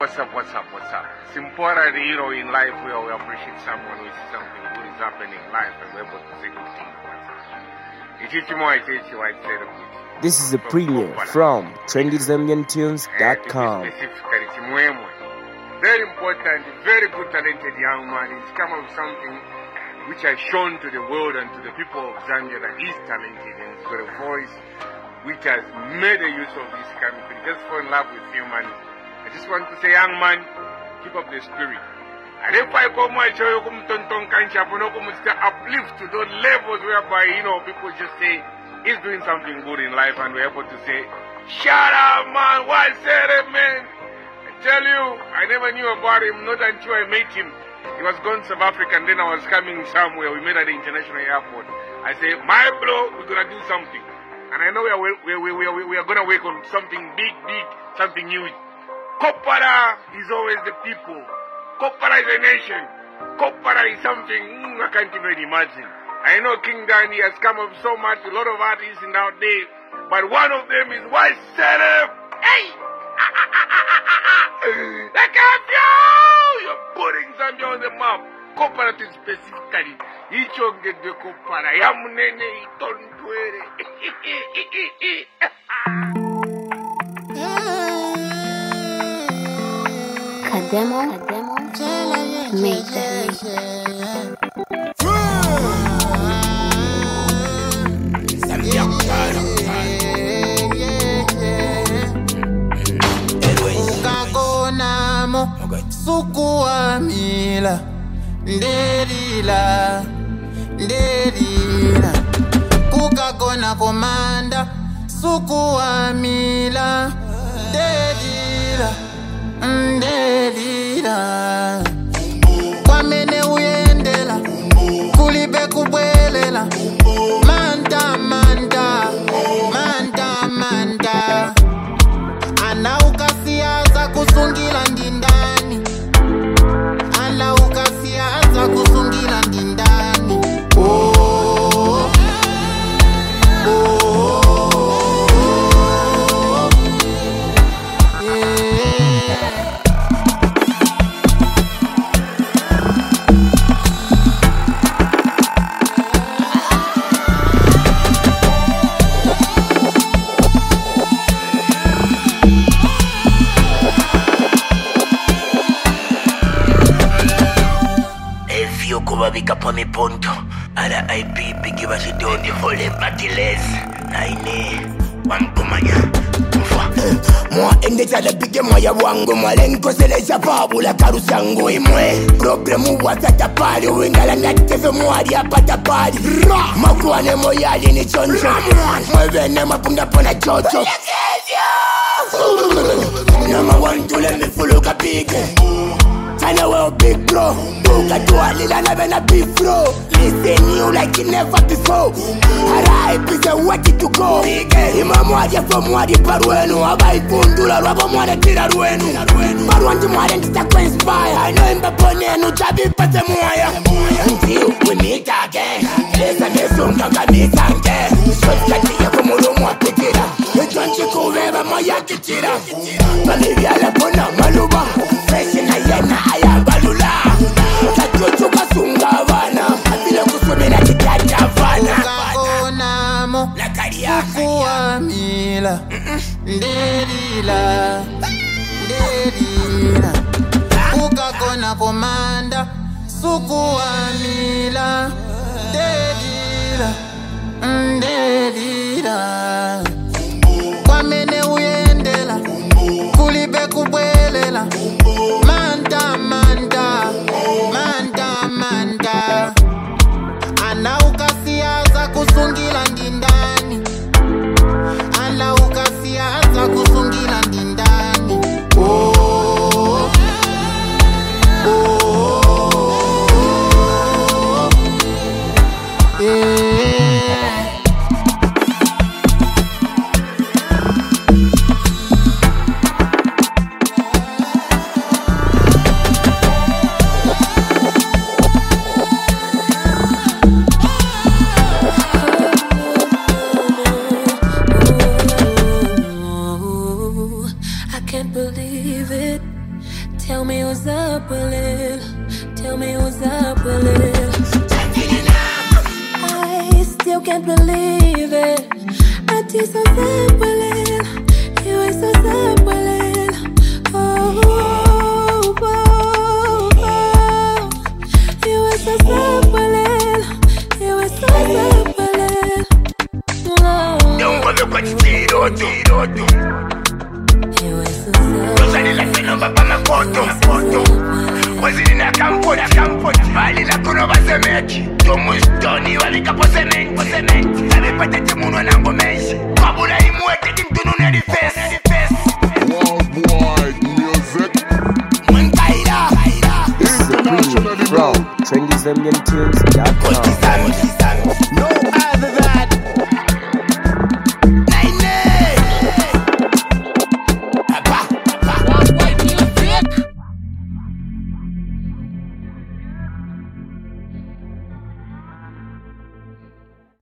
What's up? It's important, in life where we appreciate someone who see something good is happening in life and we're able to say good things about it. This is a premiere from TrendyZambianTunes.com. Specifically, Chimwemwe. Very important, very good talented young man. He's come up with something which has shown to the world and to the people of Zambia that he's talented and he's got a voice which has made a use of this country. Just fall in love with humanity. I just want to say, young man, keep up the spirit. And if I come and show you uplift to those levels whereby, people just say, he's doing something good in life and we're able to say, shut up, man, what's that, man? I tell you, I never knew about him, not until I met him. He was going to South Africa and then I was coming somewhere. We met at the international airport. I said, my bro, we're going to do something. And I know we are going to work on something big, something huge. Kopara is always the people. Kopara is a nation. Kopara is something I can't even imagine. I know King Danny has come up so much, a lot of artists in out there, but one of them is White Serif. Hey! Like you're putting Zambia on the map. Kopara specifically. Each of the Kopara. Yamunene, Itontuere. Kademo made that Ukakonamo sukuamila ndelila kukakona komanda sukuamila ndelila kwamene uyendela kulibe kubwelela manta ana ukasiyaza kusungila ndindani ana ukasiyaza kusungila ndindani Kubabika pa mi punto RIP Biggie Washington Holy Battles Naine Wangumanya Mwa endechala bige moya wangu mwalenkoselesha pabula karusangu imwe Problemu wasata pali wingala nateve mwari apata pali Makwane moyali ni choncho Mwevene mapunda pona chocho Number one to let me fuluka bige China well big bro Buka tualila na vena beef bro Listen you like you never before R.I.P. say what to go Ima mwadi for mwadi parwenu Aba ipundula rwabo mwade tira rwenu Parwanji mwade ntita kwa inspire I know imba pone enu chabi pate mwaya Until we meet again Lesa nesunga kamisange Sotkati ya kumuru mwapitira Yonchi kuveba mwaya kitira Palivya lepona maluba Fresh na yena ayabalula Katutuka sungavana Kabila kusumina chikatavana Ukakonamo sukuamila ndelila Ukakona komanda sukuamila ndelila kwamene uyendela kulibe kubwelela manta ana ukasiyaza kusungila ndindani ana ukasiyaza kusungila ndindani Tell me what's up with it. Tell me what's up with it. I still can't believe it. I do so sad with it. You ain't so sad with it. Oh, oh, oh, oh. You ain't so sad with it. You ain't so sad with it. Oh. Don't bother what you did or do. You ain't so sad. Those are the life I know about my photo. Was it in a campo? Vale la kuno basemeki. Tomo stoni wale kapo cement. Sabe patete muno nango menshi. Kabula imweke timtunu na defense. Worldwide music. This is a preview from TrendyZambianTunes.com.